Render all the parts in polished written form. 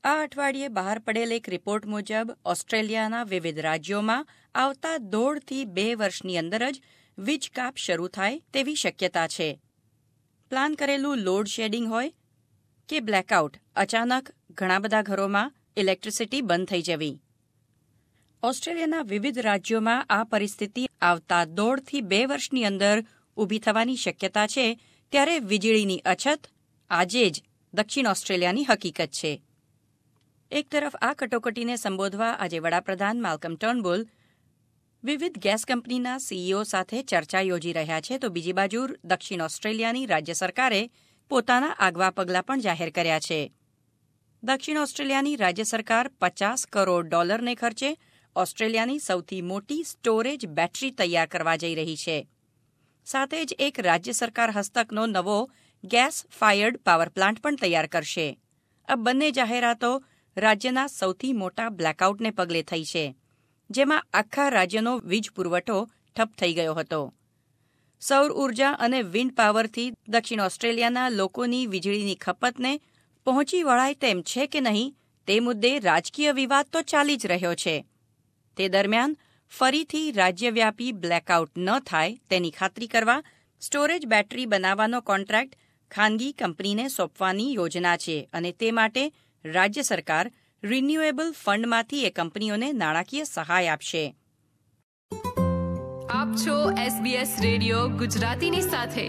આ અઠવાડિયે બહાર પડેલ એક રિપોર્ટ મુજબ ઓસ્ટ્રેલિયાના વિવિધ રાજ્યોમાં આવતા 1.5 થી 2 વર્ષની અંદર જ વીજ કાપ શરૂ થાય તેવી શક્યતા છે. પ્લાન કરેલું લોડ શેડિંગ હોય કે બ્લેકઆઉટ, અચાનક ઘણા બધા ઘરોમાં ઇલેક્ટ્રિસિટી બંધ થઈ જવી. ઓસ્ટ્રેલિયાના વિવિધ રાજ્યોમાં આ પરિસ્થિતિ આવતા 1.5 થી 2 વર્ષની અંદર ઊભી થવાની શક્યતા છે, ત્યારે વીજળીની અછત આજે જ દક્ષિણ ઓસ્ટ્રેલિયાની હકીકત છે. એક તરફ આ કટોકટીને સંબોધવા આજે વડાપ્રધાન માલ્કમ ટર્નબુલ વિવિધ ગેસ કંપનીના સીઈઓ સાથે ચર્ચા યોજી રહ્યા છે, તો બીજી બાજુ દક્ષિણ ઓસ્ટ્રેલિયાની રાજ્ય સરકારે પોતાના આગવા પગલાં પણ જાહેર કર્યા છે. દક્ષિણ ઓસ્ટ્રેલિયાની રાજ્ય સરકાર $50 કરોડ ખર્ચે ઓસ્ટ્રેલિયાની સૌથી મોટી સ્ટોરેજ બેટરી તૈયાર કરવા જઈ રહી છે. સાથે જ એક રાજ્ય સરકાર હસ્તકનો નવો ગેસ ફાયર્ડ પાવર પ્લાન્ટ પણ તૈયાર કરશે. આ બંને જાહેરાતો રાજ્યના સૌથી મોટા બ્લેકઆઉટને પગલે થઈ છે, જેમાં આખા રાજ્યનો વીજ પુરવઠો ઠપ થઈ ગયો હતો. સૌર ઉર્જા અને વિન્ડ પાવરથી દક્ષિણ ઓસ્ટ્રેલિયાના લોકોની વીજળીની ખપતને પહોંચી વળાય તેમ છે કે નહીં તે મુદ્દે રાજકીય વિવાદ તો ચાલી જ રહ્યો છે. તે દરમિયાન ફરીથી રાજ્યવ્યાપી બ્લેકઆઉટ ન થાય તેની ખાતરી કરવા સ્ટોરેજ બેટરી બનાવવાનો કોન્ટ્રાક્ટ ખાનગી કંપનીને સોંપવાની યોજના છે, અને તે માટે રાજ્ય સરકાર રિન્યુએબલ ફંડમાંથી એ કંપનીઓને નાણાકીય સહાય આપશે. આપ છો SBS રેડિયો ગુજરાતીની સાથે.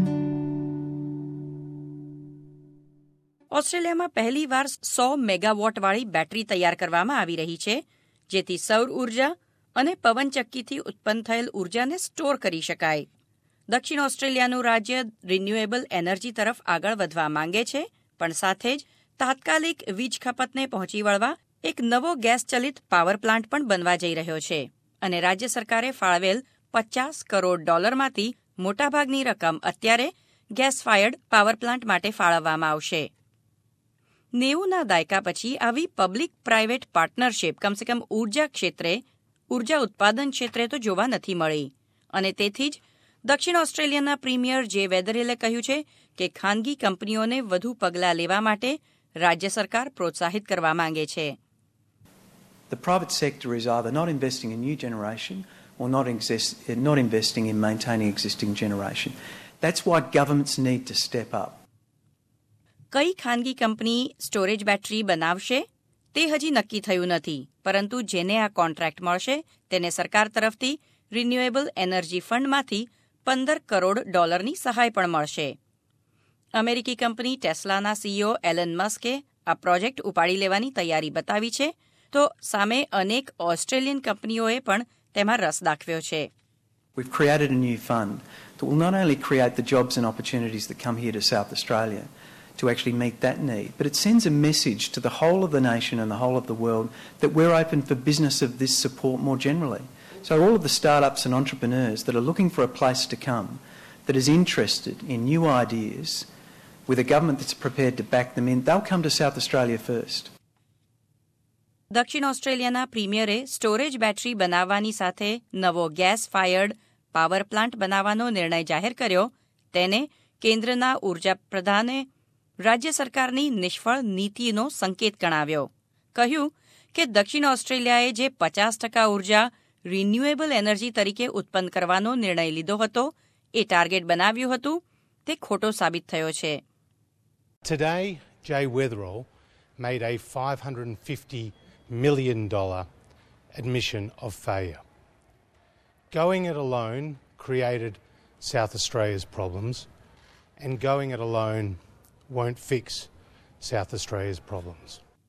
ઓસ્ટ્રેલિયામાં પહેલીવાર 100 મેગાવોટવાળી બેટરી તૈયાર કરવામાં આવી રહી છે, જેથી સૌર ઉર્જા અને પવનચક્કીથી ઉત્પન્ન થયેલ ઉર્જાને સ્ટોર કરી શકાય. દક્ષિણ ઓસ્ટ્રેલિયાનું રાજ્ય રિન્યુએબલ એનર્જી તરફ આગળ વધવા માંગે છે, પણ સાથે જ તાત્કાલિક વીજ ખપતને પહોંચી વળવા એક નવો ગેસ ચલિત પાવર પ્લાન્ટ પણ બનવા જઈ રહ્યો છે, અને રાજ્ય સરકારે ફાળવેલ $50 કરોડમાંથી મોટાભાગની રકમ અત્યારે ગેસ ફાયર્ડ પાવર પ્લાન્ટ માટે ફાળવવામાં આવશે. 90ના દાયકા પછી આવી પબ્લિક પ્રાઇવેટ પાર્ટનરશિપ કમસે કમ ઉર્જા ઉત્પાદન ક્ષેત્રે તો જોવા નથી મળી, અને તેથી જ દક્ષિણ ઓસ્ટ્રેલિયાના પ્રીમિયર જે વેધરેલે કહ્યું છે કે ખાનગી કંપનીઓને વધુ પગલાં લેવા માટે રાજ્ય સરકાર પ્રોત્સાહિત કરવા માંગે છે. The private sector is either not investing in new generation or not investing in maintaining existing generation. That's why governments need to step up. કઈ ખાનગી કંપની સ્ટોરેજ બેટરી બનાવશે તે હજી નક્કી થયું નથી, પરંતુ જેને આ કોન્ટ્રાક્ટ મળશે તેને સરકાર તરફથી રિન્યુએબલ એનર્જી ફંડમાંથી $15 કરોડની સહાય પણ મળશે. અમેરિકી કંપની ટેસ્લાના સીઈઓ એલન મસ્કે આ પ્રોજેક્ટ ઉપાડી લેવાની તૈયારી બતાવી છે, તો સામે અનેક ઓસ્ટ્રેલિયન કંપનીઓએ પણ તેમાં રસ દાખવ્યો છે. We've created a new fund that will not only create the jobs and opportunities that come here to South Australia to actually meet that need, but it sends a message to the whole of the nation and the whole of the world that we're open for business of this support more generally. So all of the startups and entrepreneurs that are looking for a place to come, that is interested in new ideas, with a government that's prepared to back them in, they'll come to South Australia first. દક્ષિણ ઓસ્ટ્રેલિયાના પ્રીમિયરે storage battery બનાવવાની સાથે નવો gas fired power plant બનાવવાનો નિર્ણય જાહેર કર્યો, તેને કેન્દ્રના ઉર્જા પ્રધાને રાજ્ય સરકારની નિષ્ફળ નીતિનો સંકેત ગણાવ્યો. કહ્યું કે દક્ષિણ ઓસ્ટ્રેલિયાએ જે 50% ઉર્જા રિન્યુએબલ એનર્જી તરીકે ઉત્પન્ન કરવાનો નિર્ણય લીધો હતો, એ ટાર્ગેટ બનાવ્યું હતું, તે ખોટો સાબિત થયો છે. Today, Jay Weatherill made a $550 million admission of failure. Going it alone created South Australia's problems, and going it alone won't fix South Australia's problems.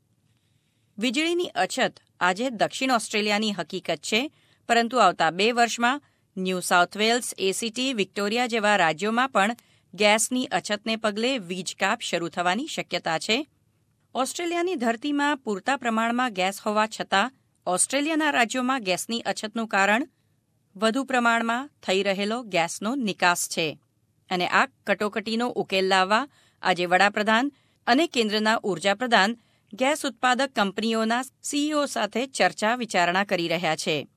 વીજળીની અછત આજે દક્ષિણ ઓસ્ટ્રેલિયાની હકીકત છે, પરંતુ આવતા 2 વર્ષમાં New South Wales, ACT, Victoria જેવા રાજ્યોમાં પણ ગેસની અછતને પગલે વીજ કાપ શરૂ થવાની શક્યતા છે. ઓસ્ટ્રેલિયાની ધરતીમાં પૂરતા પ્રમાણમાં ગેસ હોવા છતાં ઓસ્ટ્રેલિયાના રાજ્યોમાં ગેસની અછતનું કારણ વધુ પ્રમાણમાં થઈ રહેલો ગેસનો નિકાસ છે, અને આ કટોકટીનો ઉકેલ લાવવા આજે વડાપ્રધાન અને કેન્દ્રના ઉર્જા પ્રધાન ગેસ ઉત્પાદક કંપનીઓના સીઈઓ સાથે ચર્ચા વિચારણા કરી રહ્યા છે.